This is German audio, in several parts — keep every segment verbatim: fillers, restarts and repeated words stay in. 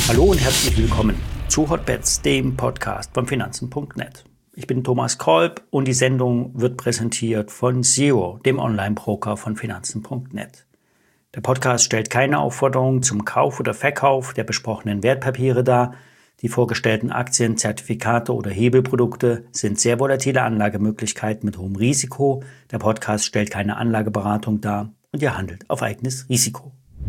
Hallo und herzlich willkommen zu Hotbets, dem Podcast von Finanzen punkt net. Ich bin Thomas Kolb und die Sendung wird präsentiert von Zero, dem Online-Broker von Finanzen punkt net. Der Podcast stellt keine Aufforderung zum Kauf oder Verkauf der besprochenen Wertpapiere dar. Die vorgestellten Aktien, Zertifikate oder Hebelprodukte sind sehr volatile Anlagemöglichkeiten mit hohem Risiko. Der Podcast stellt keine Anlageberatung dar und ihr handelt auf eigenes Risiko.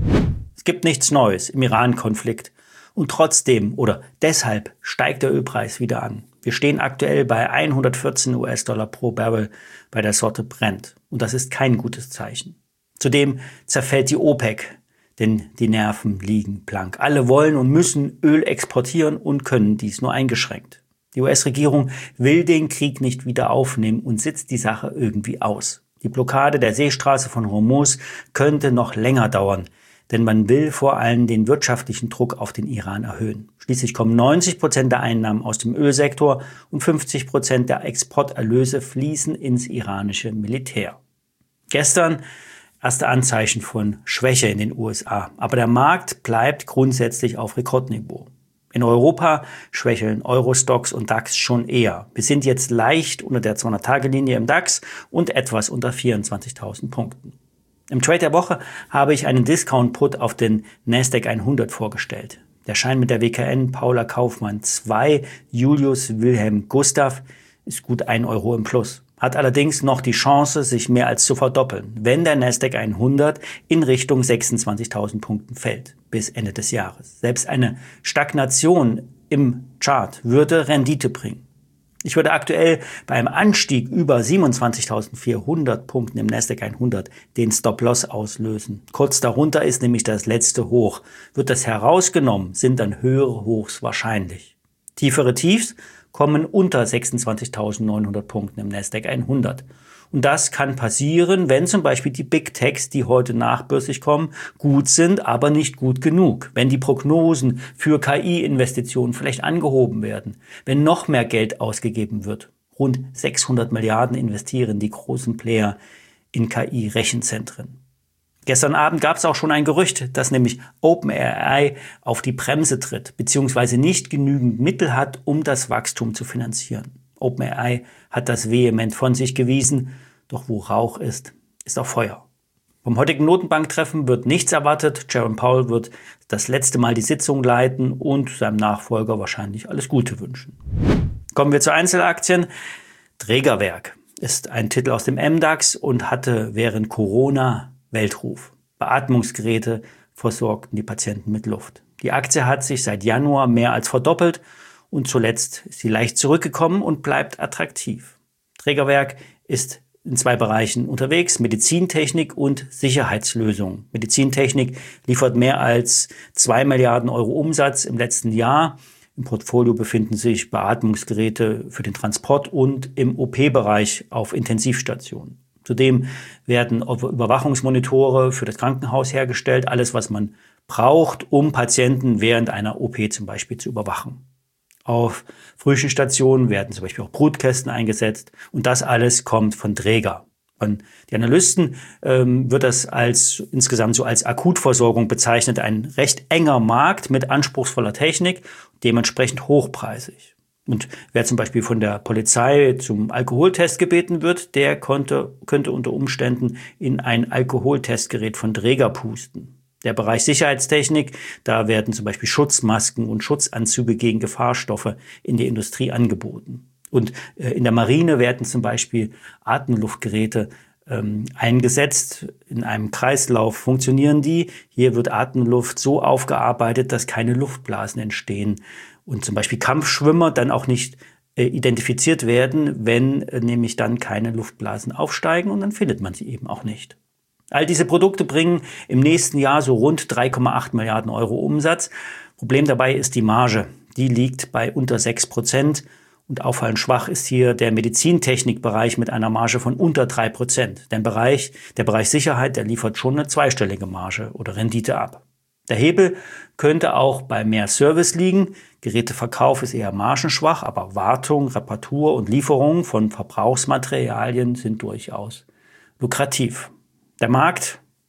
Es gibt nichts Neues im Iran-Konflikt. Und trotzdem oder deshalb steigt der Ölpreis wieder an. Wir stehen aktuell bei hundertvierzehn US-Dollar pro Barrel bei der Sorte Brent. Und das ist kein gutes Zeichen. Zudem zerfällt die OPEC, denn die Nerven liegen blank. Alle wollen und müssen Öl exportieren und können dies nur eingeschränkt. Die U S-Regierung will den Krieg nicht wieder aufnehmen und sitzt die Sache irgendwie aus. Die Blockade der Seestraße von Hormuz könnte noch länger dauern. Denn man will vor allem den wirtschaftlichen Druck auf den Iran erhöhen. Schließlich kommen neunzig Prozent der Einnahmen aus dem Ölsektor und fünfzig Prozent der Exporterlöse fließen ins iranische Militär. Gestern erste Anzeichen von Schwäche in den U S A, aber der Markt bleibt grundsätzlich auf Rekordniveau. In Europa schwächeln Euro-Stocks und DAX schon eher. Wir sind jetzt leicht unter der zweihundert-Tage-Linie im DAX und etwas unter vierundzwanzigtausend Punkten. Im Trade der Woche habe ich einen Discount-Put auf den Nasdaq hundert vorgestellt. Der Schein mit der W K N Paula Kaufmann zwei Julius Wilhelm Gustav ist gut ein Euro im Plus. Hat allerdings noch die Chance, sich mehr als zu verdoppeln, wenn der Nasdaq hundert in Richtung sechsundzwanzigtausend Punkten fällt bis Ende des Jahres. Selbst eine Stagnation im Chart würde Rendite bringen. Ich würde aktuell bei einem Anstieg über siebenundzwanzigtausendvierhundert Punkten im Nasdaq hundert den Stop-Loss auslösen. Kurz darunter ist nämlich das letzte Hoch. Wird das herausgenommen, sind dann höhere Hochs wahrscheinlich. Tiefere Tiefs kommen unter sechsundzwanzigtausendneunhundert Punkten im Nasdaq hundert. Und das kann passieren, wenn zum Beispiel die Big Techs, die heute nachbörslich kommen, gut sind, aber nicht gut genug. Wenn die Prognosen für K I-Investitionen vielleicht angehoben werden, wenn noch mehr Geld ausgegeben wird. Rund sechshundert Milliarden investieren die großen Player in K I-Rechenzentren. Gestern Abend gab es auch schon ein Gerücht, dass nämlich OpenAI auf die Bremse tritt, beziehungsweise nicht genügend Mittel hat, um das Wachstum zu finanzieren. OpenAI hat das vehement von sich gewiesen, doch wo Rauch ist, ist auch Feuer. Vom heutigen Notenbanktreffen wird nichts erwartet. Jerome Powell wird das letzte Mal die Sitzung leiten und seinem Nachfolger wahrscheinlich alles Gute wünschen. Kommen wir zu Einzelaktien. Drägerwerk ist ein Titel aus dem M DAX und hatte während Corona Weltruf. Beatmungsgeräte versorgten die Patienten mit Luft. Die Aktie hat sich seit Januar mehr als verdoppelt und zuletzt ist sie leicht zurückgekommen und bleibt attraktiv. Drägerwerk ist in zwei Bereichen unterwegs, Medizintechnik und Sicherheitslösungen. Medizintechnik liefert mehr als zwei Milliarden Euro Umsatz im letzten Jahr. Im Portfolio befinden sich Beatmungsgeräte für den Transport und im O P-Bereich auf Intensivstationen. Zudem werden Überwachungsmonitore für das Krankenhaus hergestellt, alles was man braucht, um Patienten während einer O P zum Beispiel zu überwachen. Auf Frühchenstationen werden zum Beispiel auch Brutkästen eingesetzt und das alles kommt von Dräger. Von den Analysten ähm, wird das als insgesamt so als Akutversorgung bezeichnet, ein recht enger Markt mit anspruchsvoller Technik, dementsprechend hochpreisig. Und wer zum Beispiel von der Polizei zum Alkoholtest gebeten wird, der konnte, könnte unter Umständen in ein Alkoholtestgerät von Dräger pusten. Der Bereich Sicherheitstechnik, da werden zum Beispiel Schutzmasken und Schutzanzüge gegen Gefahrstoffe in die Industrie angeboten. Und äh, in der Marine werden zum Beispiel Atemluftgeräte ähm, eingesetzt. In einem Kreislauf funktionieren die. Hier wird Atemluft so aufgearbeitet, dass keine Luftblasen entstehen. Und zum Beispiel Kampfschwimmer dann auch nicht äh, identifiziert werden, wenn äh, nämlich dann keine Luftblasen aufsteigen und dann findet man sie eben auch nicht. All diese Produkte bringen im nächsten Jahr so rund drei Komma acht Milliarden Euro Umsatz. Problem dabei ist die Marge. Die liegt bei unter sechs Prozent und auffallend schwach ist hier der Medizintechnikbereich mit einer Marge von unter drei Prozent. Der Bereich, der Bereich Sicherheit, der liefert schon eine zweistellige Marge oder Rendite ab. Der Hebel könnte auch bei mehr Service liegen. Geräteverkauf ist eher margenschwach, aber Wartung, Reparatur und Lieferung von Verbrauchsmaterialien sind durchaus lukrativ. Der Markt,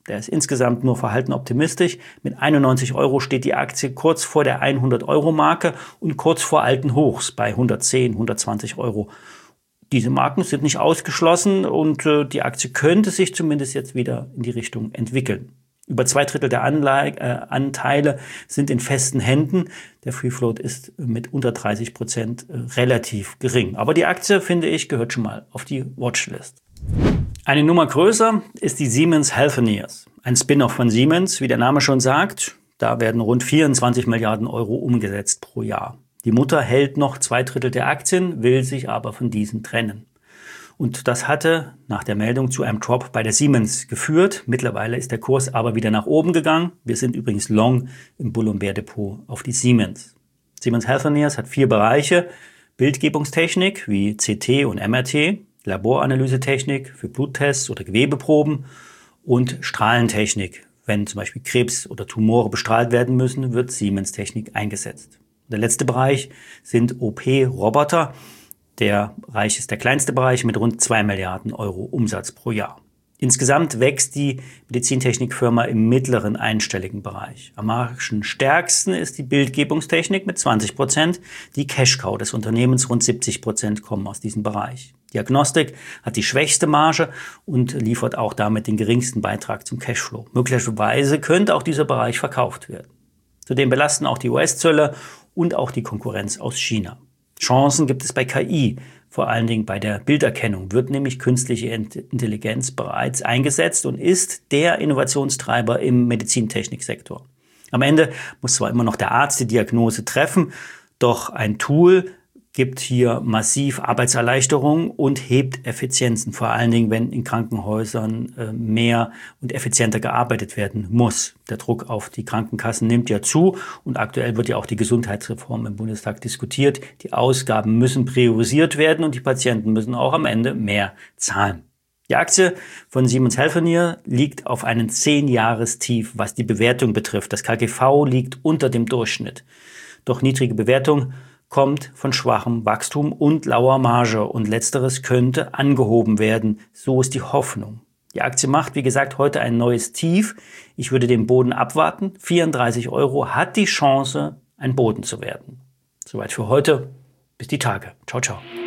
Der ist insgesamt nur verhalten optimistisch. Mit einundneunzig Euro steht die Aktie kurz vor der hundert-Euro-Marke und kurz vor alten Hochs bei hundertzehn, hundertzwanzig Euro. Diese Marken sind nicht ausgeschlossen und äh, die Aktie könnte sich zumindest jetzt wieder in die Richtung entwickeln. Über zwei Drittel der Anlage, äh, Anteile sind in festen Händen. Der Free Float ist mit unter dreißig Prozent äh, relativ gering. Aber die Aktie, finde ich, gehört schon mal auf die Watchlist. Eine Nummer größer ist die Siemens Healthineers. Ein Spin-off von Siemens, wie der Name schon sagt. Da werden rund vierundzwanzig Milliarden Euro umgesetzt pro Jahr. Die Mutter hält noch zwei Drittel der Aktien, will sich aber von diesen trennen. Und das hatte nach der Meldung zu einem Drop bei der Siemens geführt. Mittlerweile ist der Kurs aber wieder nach oben gegangen. Wir sind übrigens long im Bull- und Bear-Depot auf die Siemens. Siemens Healthineers hat vier Bereiche. Bildgebungstechnik wie C T und M R T, Laboranalysetechnik für Bluttests oder Gewebeproben und Strahlentechnik. Wenn zum Beispiel Krebs oder Tumore bestrahlt werden müssen, wird Siemens-Technik eingesetzt. Der letzte Bereich sind O P-Roboter. Der Bereich ist der kleinste Bereich mit rund zwei Milliarden Euro Umsatz pro Jahr. Insgesamt wächst die Medizintechnikfirma im mittleren einstelligen Bereich. Am margenstärksten ist die Bildgebungstechnik mit zwanzig Prozent. Die Cash-Cow des Unternehmens, rund siebzig Prozent, kommen aus diesem Bereich. Diagnostik hat die schwächste Marge und liefert auch damit den geringsten Beitrag zum Cashflow. Möglicherweise könnte auch dieser Bereich verkauft werden. Zudem belasten auch die U S-Zölle und auch die Konkurrenz aus China. Chancen gibt es bei K I. Vor allen Dingen bei der Bilderkennung wird nämlich künstliche Intelligenz bereits eingesetzt und ist der Innovationstreiber im Medizintechniksektor. Am Ende muss zwar immer noch der Arzt die Diagnose treffen, doch ein Tool gibt hier massiv Arbeitserleichterung und hebt Effizienzen, vor allen Dingen, wenn in Krankenhäusern äh, mehr und effizienter gearbeitet werden muss. Der Druck auf die Krankenkassen nimmt ja zu und aktuell wird ja auch die Gesundheitsreform im Bundestag diskutiert. Die Ausgaben müssen priorisiert werden und die Patienten müssen auch am Ende mehr zahlen. Die Aktie von Siemens Healthineers liegt auf einem zehn-Jahres-Tief, was die Bewertung betrifft. Das K G V liegt unter dem Durchschnitt. Doch niedrige Bewertung kommt von schwachem Wachstum und lauer Marge und letzteres könnte angehoben werden. So ist die Hoffnung. Die Aktie macht, wie gesagt, heute ein neues Tief. Ich würde den Boden abwarten. vierunddreißig Euro hat die Chance, ein Boden zu werden. Soweit für heute. Bis die Tage. Ciao, ciao.